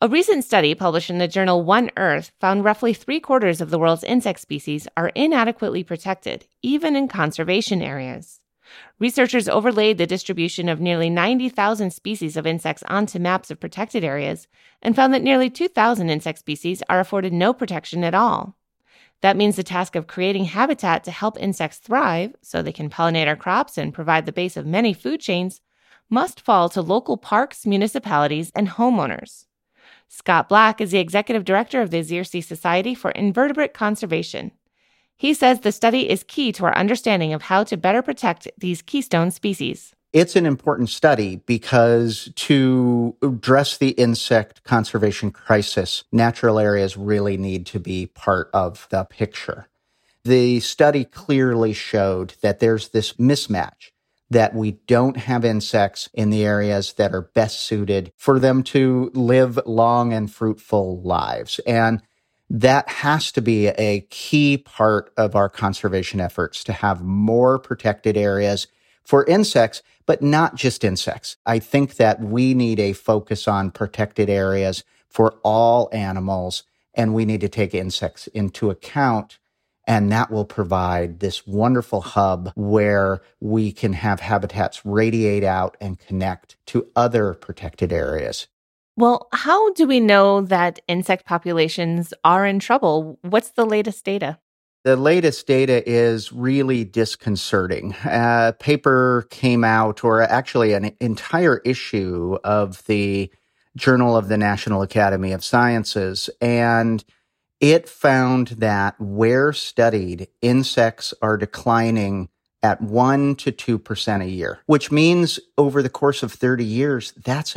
A recent study published in the journal One Earth found roughly 3/4 of the world's insect species are inadequately protected, even in conservation areas. Researchers overlaid the distribution of nearly 90,000 species of insects onto maps of protected areas and found that nearly 2,000 insect species are afforded no protection at all. That means the task of creating habitat to help insects thrive, so they can pollinate our crops and provide the base of many food chains, must fall to local parks, municipalities, and homeowners. Scott Black is the executive director of the Xerces Society for Invertebrate Conservation. He says the study is key to our understanding of how to better protect these keystone species. It's an important study because to address the insect conservation crisis, natural areas really need to be part of the picture. The study clearly showed that there's this mismatch, that we don't have insects in the areas that are best suited for them to live long and fruitful lives. And that has to be a key part of our conservation efforts, to have more protected areas for insects, but not just insects. I think that we need a focus on protected areas for all animals, and we need to take insects into account. And that will provide this wonderful hub where we can have habitats radiate out and connect to other protected areas. Well, how do we know that insect populations are in trouble? What's the latest data? The latest data is really disconcerting. A paper came out, or actually an entire issue of the Journal of the National Academy of Sciences, and it found that where studied, insects are declining at 1% to 2% a year, which means over the course of 30 years, that's a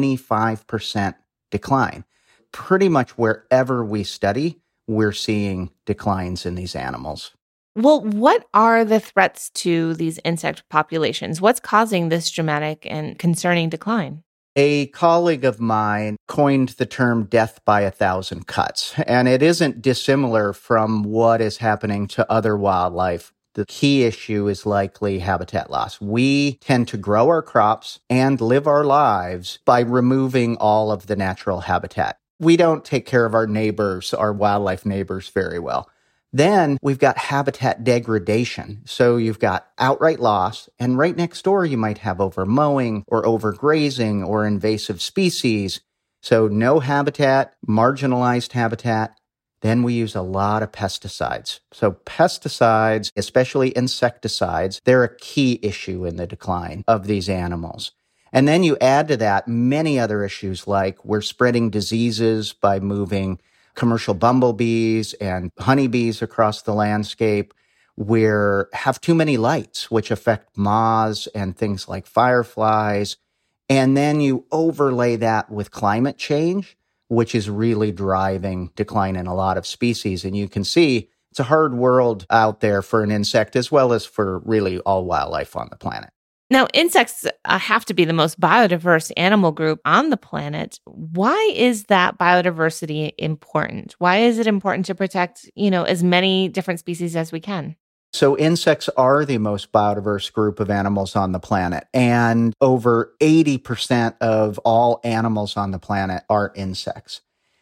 25% decline. Pretty much wherever we study, we're seeing declines in these animals. Well, what are the threats to these insect populations? What's causing this dramatic and concerning decline? A colleague of mine coined the term death by 1,000 cuts, and it isn't dissimilar from what is happening to other wildlife. The key issue is likely habitat loss. We tend to grow our crops and live our lives by removing all of the natural habitat. We don't take care of our neighbors, our wildlife neighbors, very well. Then we've got habitat degradation. So you've got outright loss, and right next door you might have overmowing or overgrazing or invasive species. So no habitat, marginalized habitat. Then we use a lot of pesticides. So pesticides, especially insecticides, they're a key issue in the decline of these animals. And then you add to that many other issues, like we're spreading diseases by moving commercial bumblebees and honeybees across the landscape. We have too many lights, which affect moths and things like fireflies. And then you overlay that with climate change, which is really driving decline in a lot of species. And you can see it's a hard world out there for an insect, as well as for really all wildlife on the planet. Now, insects have to be the most biodiverse animal group on the planet. Why is that biodiversity important? Why is it important to protect, as many different species as we can? So insects are the most biodiverse group of animals on the planet, and over 80% of all animals on the planet are insects.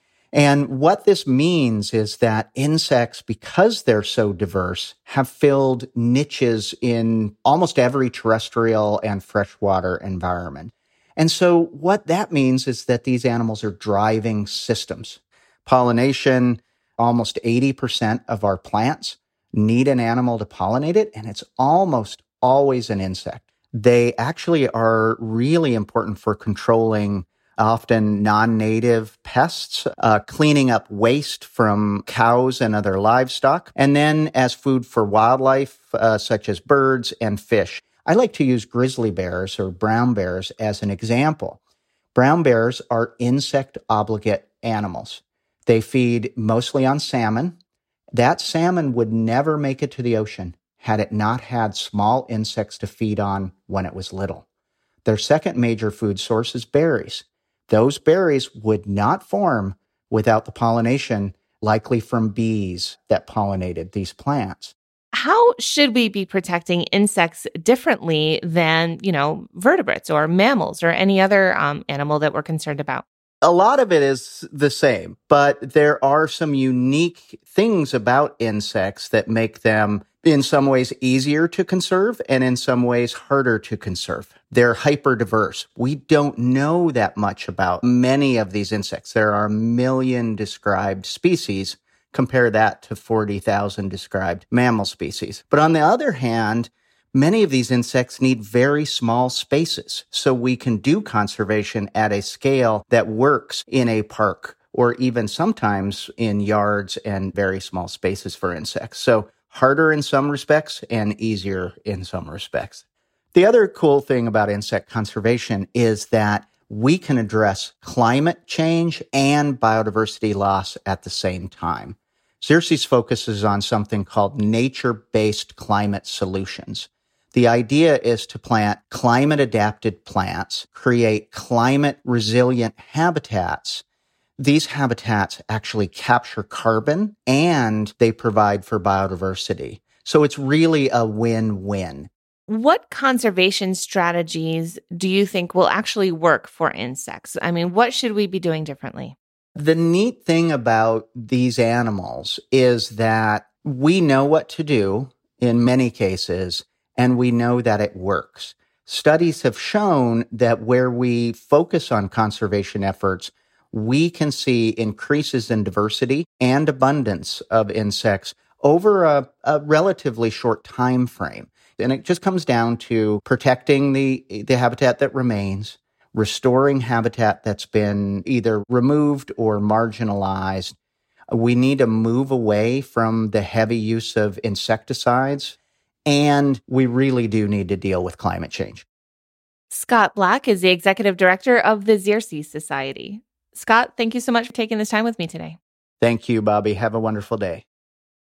And what this means is that insects, because they're so diverse, have filled niches in almost every terrestrial and freshwater environment. And so what that means is that these animals are driving systems. Pollination, almost 80% of our plants need an animal to pollinate it, and it's almost always an insect. They actually are really important for controlling often non-native pests, cleaning up waste from cows and other livestock, and then as food for wildlife, such as birds and fish. I like to use grizzly bears or brown bears as an example. Brown bears are insect obligate animals. They feed mostly on salmon. That salmon would never make it to the ocean had it not had small insects to feed on when it was little. Their second major food source is berries. Those berries would not form without the pollination, likely from bees that pollinated these plants. How should we be protecting insects differently than, vertebrates or mammals or any other animal that we're concerned about? A lot of it is the same, but there are some unique things about insects that make them in some ways easier to conserve and in some ways harder to conserve. They're hyper diverse. We don't know that much about many of these insects. There are 1 million described species. Compare that to 40,000 described mammal species. But on the other hand, many of these insects need very small spaces, so we can do conservation at a scale that works in a park or even sometimes in yards and very small spaces for insects. So harder in some respects and easier in some respects. The other cool thing about insect conservation is that we can address climate change and biodiversity loss at the same time. Xerces focuses on something called nature-based climate solutions. The idea is to plant climate-adapted plants, create climate-resilient habitats. These habitats actually capture carbon and they provide for biodiversity. So it's really a win-win. What conservation strategies do you think will actually work for insects? I mean, what should we be doing differently? The neat thing about these animals is that we know what to do in many cases, and we know that it works. Studies have shown that where we focus on conservation efforts, we can see increases in diversity and abundance of insects over a relatively short time frame. And it just comes down to protecting the habitat that remains, restoring habitat that's been either removed or marginalized. We need to move away from the heavy use of insecticides, and we really do need to deal with climate change. Scott Black is the executive director of the Xerces Society. Scott, thank you so much for taking this time with me today. Thank you, Bobby. Have a wonderful day.